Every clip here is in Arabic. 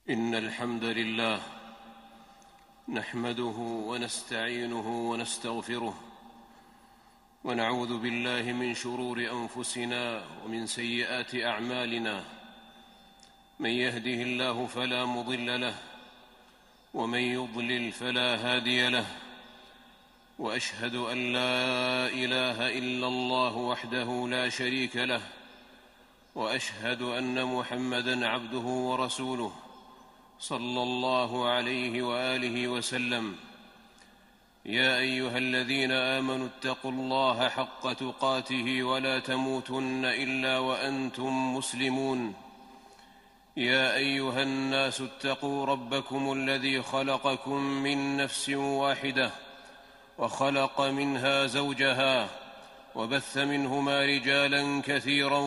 إن الحمد لله نحمده ونستعينه ونستغفره ونعوذ بالله من شرور أنفسنا ومن سيئات أعمالنا. من يهده الله فلا مضل له ومن يضلل فلا هادي له، وأشهد أن لا إله إلا الله وحده لا شريك له، وأشهد أن محمدًا عبده ورسوله صلى الله عليه وآله وسلم. يا أيها الذين آمنوا اتقوا الله حق تقاته ولا تموتن إلا وأنتم مسلمون. يا أيها الناس اتقوا ربكم الذي خلقكم من نفس واحدة وخلق منها زوجها وبث منهما رجالا كثيرا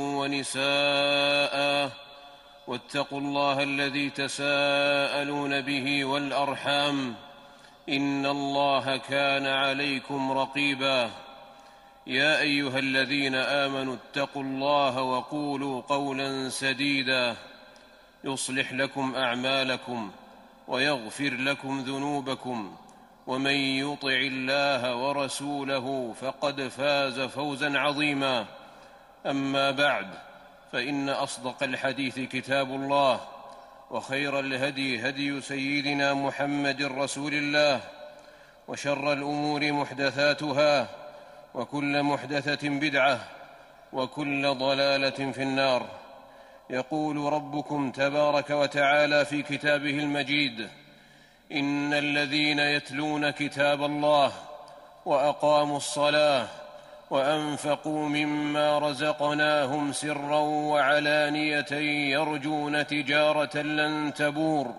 ونساء، واتقوا الله الذي تساءلون به والأرحام، إن الله كان عليكم رقيبا. يا أيها الذين آمنوا اتقوا الله وقولوا قولا سديدا يصلح لكم أعمالكم ويغفر لكم ذنوبكم، ومن يطع الله ورسوله فقد فاز فوزا عظيما. أما بعد، فإن أصدق الحديث كتاب الله، وخير الهدي هدي سيدنا محمد رسول الله، وشر الأمور محدثاتها، وكل محدثة بدعة، وكل ضلالة في النار. يقول ربكم تبارك وتعالى في كتابه المجيد: إن الذين يتلون كتاب الله وأقاموا الصلاة وأنفقوا مما رزقناهم سرا وعلانية يرجون تجارة لن تبور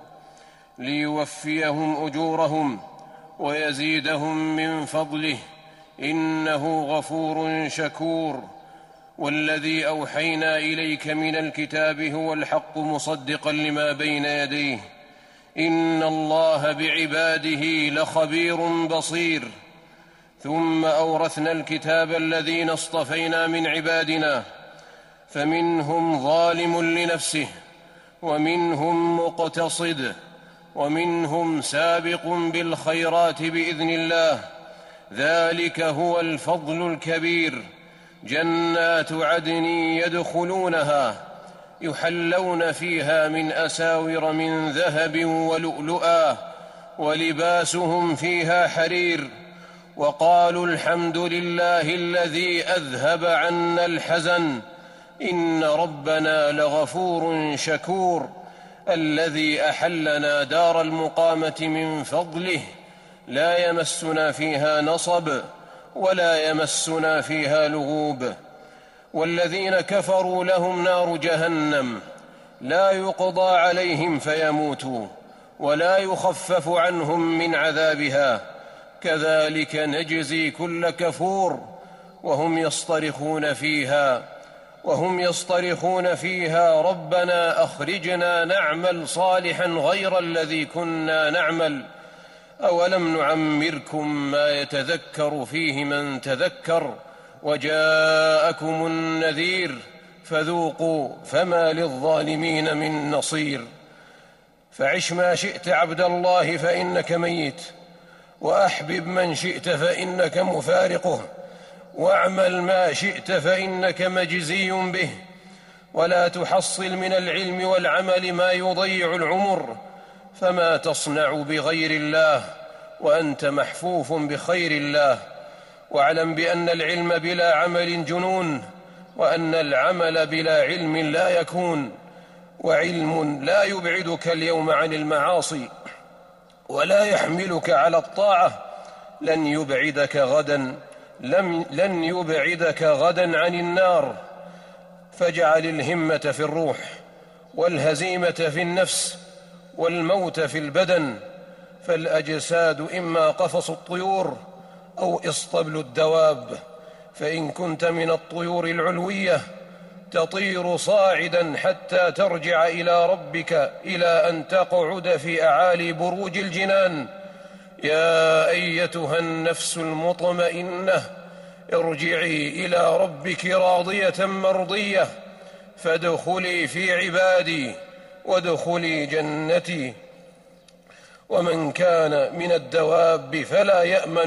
ليوفيهم أجورهم ويزيدهم من فضله إنه غفور شكور. والذي أوحينا إليك من الكتاب هو الحق مصدقا لما بين يديه، إن الله بعباده لخبير بصير. ثم أورثنا الكتاب الذين اصطفينا من عبادنا، فمنهم ظالم لنفسه ومنهم مقتصد ومنهم سابق بالخيرات بإذن الله، ذلك هو الفضل الكبير. جنات عدن يدخلونها يحلون فيها من أساور من ذهب ولؤلؤا ولباسهم فيها حرير. وقالوا الحمد لله الذي أذهب عنا الحزن إن ربنا لغفور شكور. الذي أحلنا دار المقامة من فضله لا يمسنا فيها نصب ولا يمسنا فيها لغوب. والذين كفروا لهم نار جهنم لا يقضى عليهم فيموتوا ولا يخفف عنهم من عذابها، كذلك نجزي كل كفور. وهم يصطرخون فيها ربنا أخرجنا نعمل صالحا غير الذي كنا نعمل، أولم نعمركم ما يتذكر فيه من تذكر وجاءكم النذير فذوقوا فما للظالمين من نصير. فعش ما شئت عبد الله فإنك ميت، وأحبب من شئت فإنك مفارقه، واعمل ما شئت فإنك مجزي به. ولا تحصل من العلم والعمل ما يضيع العمر، فما تصنع بغير الله وأنت محفوف بخير الله. واعلم بأن العلم بلا عمل جنون، وأن العمل بلا علم لا يكون. وعلم لا يبعدك اليوم عن المعاصي ولا يحملك على الطاعة لن يبعدك غدا عن النار. فاجعل الهمة في الروح، والهزيمة في النفس، والموت في البدن. فالأجساد إما قفص الطيور أو إصطبل الدواب. فإن كنت من الطيور العلوية تطير صاعدا حتى ترجع إلى ربك إلى أن تقعد في أعالي بروج الجنان. يا أيتها النفس المطمئنة ارجعي إلى ربك راضية مرضية فادخلي في عبادي وادخلي جنتي. ومن كان من الدواب فلا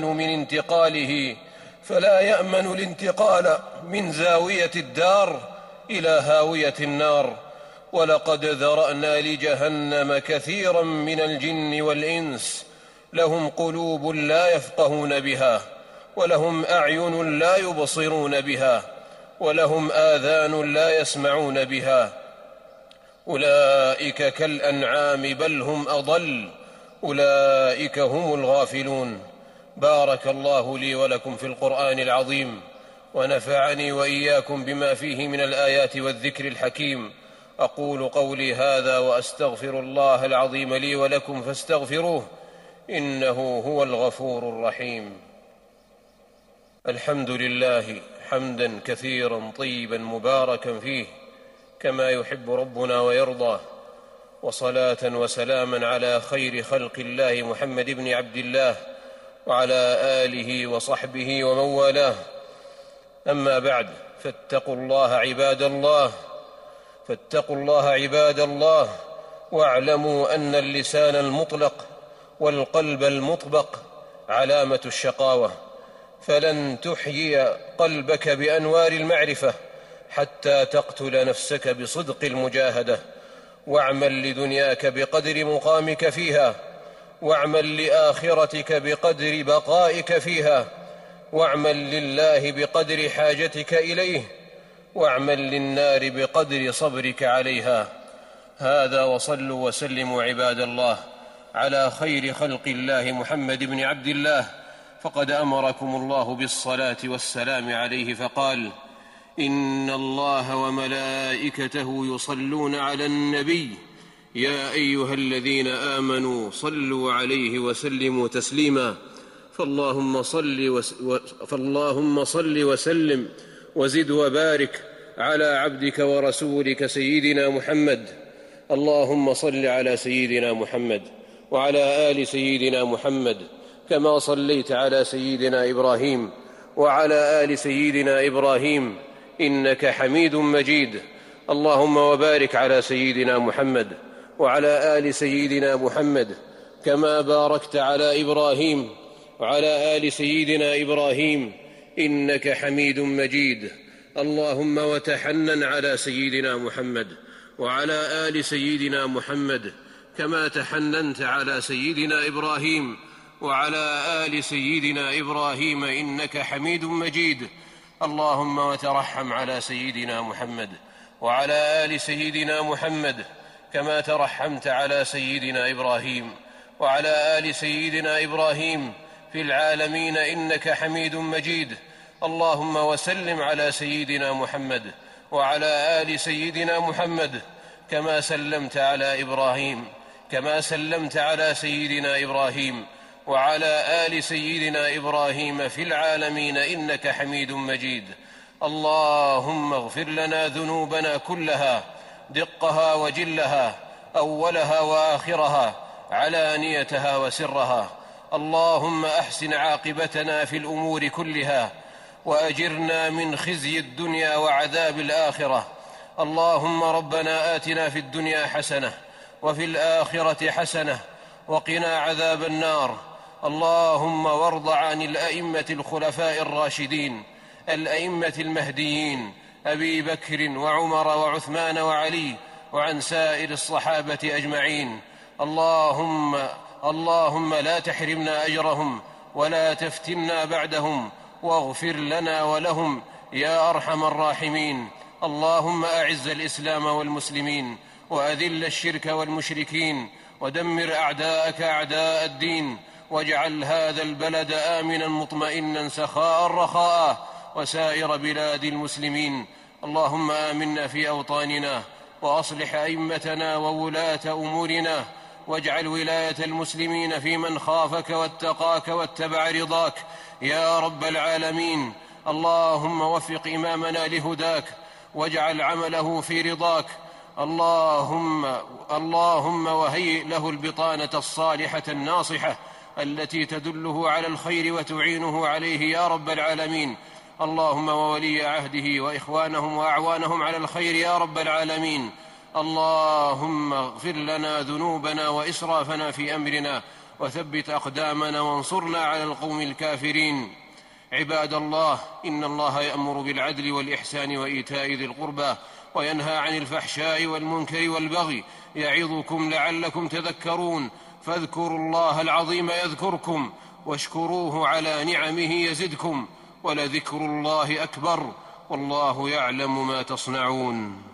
يأمن الانتقال من زاوية الدار إلى هاوية النار. ولقد ذرأنا لجهنم كثيرا من الجن والإنس لهم قلوب لا يفقهون بها، ولهم أعين لا يبصرون بها، ولهم آذان لا يسمعون بها، أولئك كالأنعام بل هم أضل، أولئك هم الغافلون. بارك الله لي ولكم في القرآن العظيم، ونفعني وإياكم بما فيه من الآيات والذكر الحكيم. أقول قولي هذا وأستغفر الله العظيم لي ولكم فاستغفروه، إنه هو الغفور الرحيم. الحمد لله حمدا كثيرا طيبا مباركا فيه كما يحب ربنا ويرضى، وصلاة وسلاما على خير خلق الله محمد بن عبد الله وعلى آله وصحبه ومن والاه. أما بعد، فاتقوا الله عباد الله، واعلموا أن اللسان المطلق والقلب المطبق علامة الشقاوة، فلن تحيي قلبك بأنوار المعرفة حتى تقتل نفسك بصدق المجاهدة. واعمل لدنياك بقدر مقامك فيها، واعمل لآخرتك بقدر بقائك فيها، واعمل لله بقدر حاجتك إليه، واعمل للنار بقدر صبرك عليها. هذا، وصلوا وسلموا عباد الله على خير خلق الله محمد بن عبد الله، فقد أمركم الله بالصلاة والسلام عليه فقال: إن الله وملائكته يصلون على النبي يا أيها الذين آمنوا صلوا عليه وسلموا تسليما. فاللهم صل وسلم وزد وبارك على عبدك ورسولك سيدنا محمد. اللهم صل على سيدنا محمد وعلى آل سيدنا محمد كما صليت على سيدنا إبراهيم وعلى آل سيدنا إبراهيم إنك حميد مجيد. اللهم وبارك على سيدنا محمد وعلى آل سيدنا محمد كما باركت على إبراهيم وعلى آل سيدنا إبراهيم إنك حميد مجيد. اللهم وتحنن على سيدنا محمد وعلى آل سيدنا محمد كما تحننت على سيدنا إبراهيم وعلى آل سيدنا إبراهيم إنك حميد مجيد. اللهم وترحم على سيدنا محمد وعلى آل سيدنا محمد كما ترحمت على سيدنا إبراهيم وعلى آل سيدنا إبراهيم في العالمين إنك حميد مجيد. اللهم وسلم على سيدنا محمد وعلى آل سيدنا محمد كما سلمت على سيدنا إبراهيم وعلى آل سيدنا إبراهيم في العالمين إنك حميد مجيد. اللهم اغفر لنا ذنوبنا كلها، دقها وجلها، أولها وآخرها، علانيتها وسرها. اللهم أحسن عاقبتنا في الأمور كلها، وأجرنا من خزي الدنيا وعذاب الآخرة. اللهم ربنا آتنا في الدنيا حسنة وفي الآخرة حسنة وقنا عذاب النار. اللهم وارض عن الأئمة الخلفاء الراشدين الأئمة المهديين أبي بكر وعمر وعثمان وعلي، وعن سائر الصحابة أجمعين. اللهم لا تحرمنا أجرهم ولا تفتنا بعدهم، واغفر لنا ولهم يا أرحم الراحمين. اللهم أعز الإسلام والمسلمين، وأذل الشرك والمشركين، ودمر أعداءك أعداء الدين، واجعل هذا البلد آمنا مطمئنا سخاء رخاء، وسائر بلاد المسلمين. اللهم آمنا في أوطاننا، وأصلح أئمتنا وولاة أمورنا، واجعل ولاية المسلمين في من خافك واتقاك واتبع رضاك يا رب العالمين. اللهم وفق إمامنا لهداك، واجعل عمله في رضاك. اللهم وهيئ له البطانة الصالحة الناصحة التي تدله على الخير وتعينه عليه يا رب العالمين. اللهم وولي عهده وإخوانهم وأعوانهم على الخير يا رب العالمين. اللهم اغفر لنا ذنوبنا وإسرافنا في أمرنا وثبت أقدامنا وانصرنا على القوم الكافرين. عباد الله، إن الله يأمر بالعدل والإحسان وإيتاء ذي القربى وينهى عن الفحشاء والمنكر والبغي يعظكم لعلكم تذكرون. فاذكروا الله العظيم يذكركم واشكروه على نعمه يزدكم ولذكر الله أكبر والله يعلم ما تصنعون.